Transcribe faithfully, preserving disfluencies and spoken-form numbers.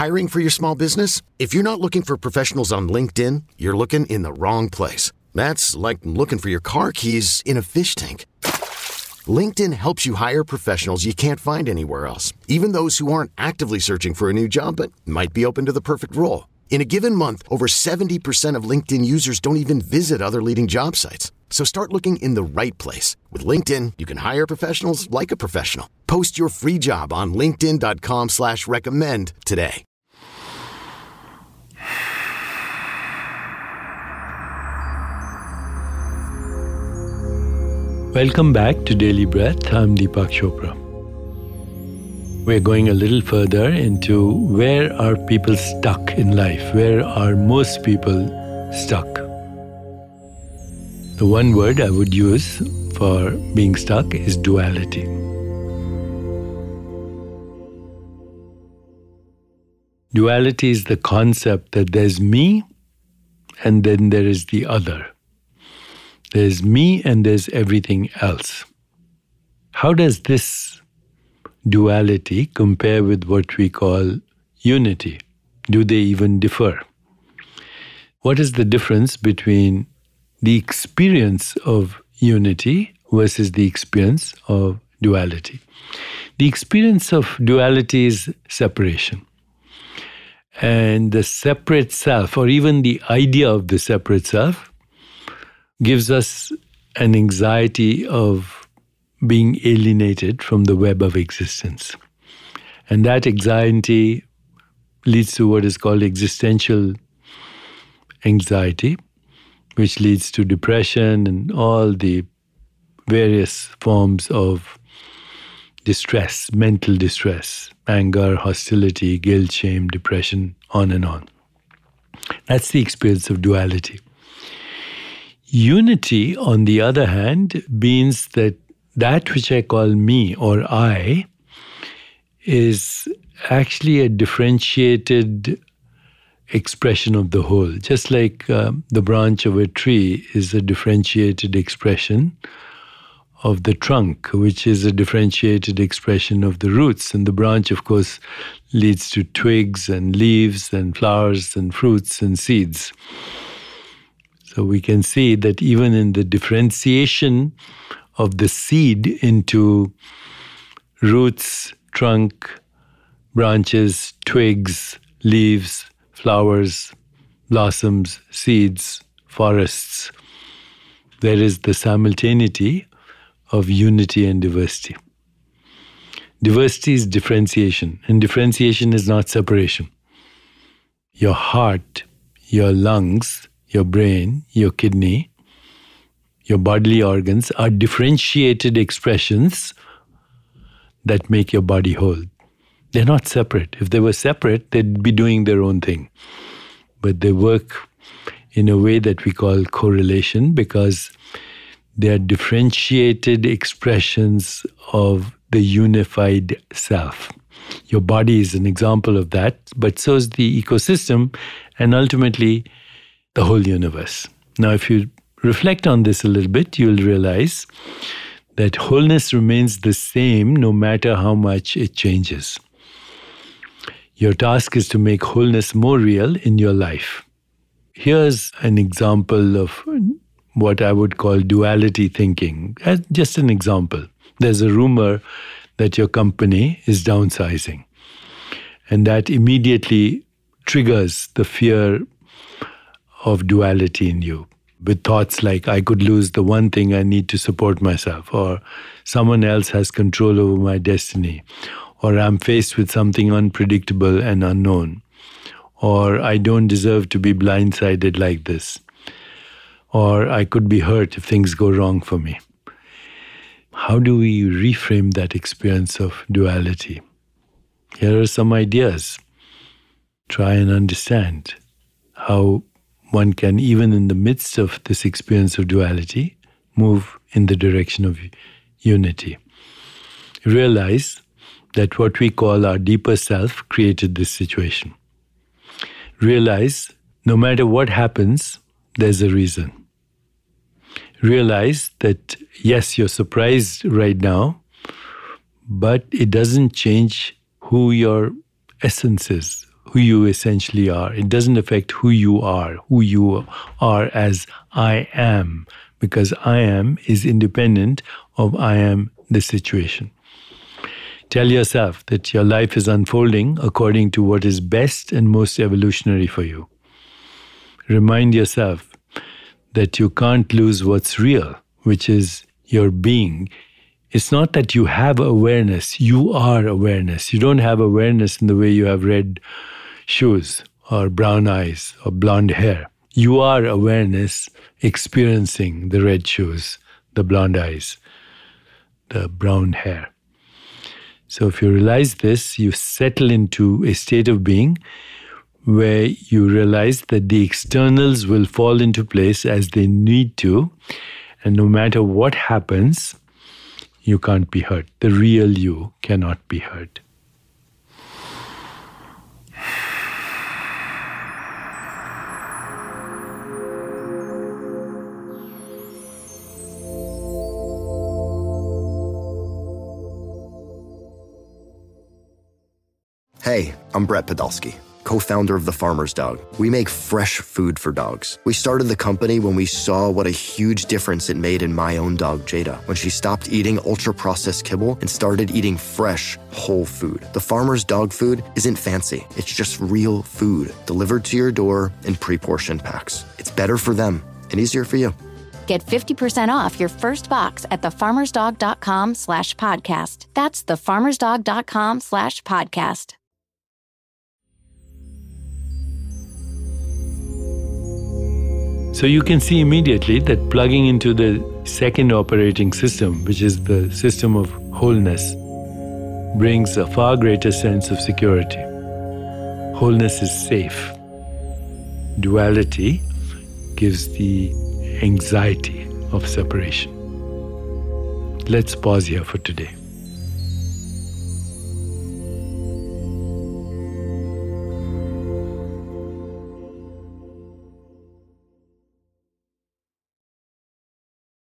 Hiring for your small business? If you're not looking for professionals on LinkedIn, you're looking in the wrong place. That's like looking for your car keys in a fish tank. LinkedIn helps you hire professionals you can't find anywhere else, even those who aren't actively searching for a new job but might be open to the perfect role. In a given month, over seventy percent of LinkedIn users don't even visit other leading job sites. So start looking in the right place. With LinkedIn, you can hire professionals like a professional. Post your free job on linkedin.com slash recommend today. Welcome back to Daily Breath. I'm Deepak Chopra. We're going a little further into where are people stuck in life? Where are most people stuck? The one word I would use for being stuck is duality. Duality is the concept that there's me and then there is the other. There's me and there's everything else. How does this duality compare with what we call unity? Do they even differ? What is the difference between the experience of unity versus the experience of duality? The experience of duality is separation. And the separate self, or even the idea of the separate self, gives us an anxiety of being alienated from the web of existence. And that anxiety leads to what is called existential anxiety, which leads to depression and all the various forms of distress, mental distress, anger, hostility, guilt, shame, depression, on and on. That's the experience of duality. Unity, on the other hand, means that that which I call me or I is actually a differentiated expression of the whole. Just like uh, the branch of a tree is a differentiated expression of the trunk, which is a differentiated expression of the roots. And the branch, of course, leads to twigs and leaves and flowers and fruits and seeds. So we can see that even in the differentiation of the seed into roots, trunk, branches, twigs, leaves, flowers, blossoms, seeds, forests, there is the simultaneity of unity and diversity. Diversity is differentiation, and differentiation is not separation. Your heart, your lungs, your brain, your kidney, your bodily organs are differentiated expressions that make your body whole. They're not separate. If they were separate, they'd be doing their own thing. But they work in a way that we call correlation because they are differentiated expressions of the unified self. Your body is an example of that, but so is the ecosystem and ultimately the whole universe. Now, if you reflect on this a little bit, you'll realize that wholeness remains the same no matter how much it changes. Your task is to make wholeness more real in your life. Here's an example of what I would call duality thinking. Just an example. There's a rumor that your company is downsizing, and that immediately triggers the fear of duality in you, with thoughts like, I could lose the one thing I need to support myself, or someone else has control over my destiny, or I'm faced with something unpredictable and unknown, or I don't deserve to be blindsided like this, or I could be hurt if things go wrong for me. How do we reframe that experience of duality? Here are some ideas. Try and understand how one can, even in the midst of this experience of duality, move in the direction of unity. Realize that what we call our deeper self created this situation. Realize no matter what happens, there's a reason. Realize that, yes, you're surprised right now, but it doesn't change who your essence is, who you essentially are. It doesn't affect who you are, who you are as I am, because I am is independent of I am the situation. Tell yourself that your life is unfolding according to what is best and most evolutionary for you. Remind yourself that you can't lose what's real, which is your being. It's not that you have awareness, you are awareness. You don't have awareness in the way you have red shoes or brown eyes or blonde hair. You are awareness experiencing the red shoes, the blonde eyes, the brown hair. So if you realize this, you settle into a state of being where you realize that the externals will fall into place as they need to, and no matter what happens, you can't be hurt. The real you cannot be hurt. Hey, I'm Brett Podolsky, co-founder of The Farmer's Dog. We make fresh food for dogs. We started the company when we saw what a huge difference it made in my own dog, Jada, when she stopped eating ultra-processed kibble and started eating fresh, whole food. The Farmer's Dog food isn't fancy. It's just real food delivered to your door in pre-portioned packs. It's better for them and easier for you. Get fifty percent off your first box at thefarmersdog.com slash podcast. That's thefarmersdog.com slash podcast. So you can see immediately that plugging into the second operating system, which is the system of wholeness, brings a far greater sense of security. Wholeness is safe. Duality gives the anxiety of separation. Let's pause here for today.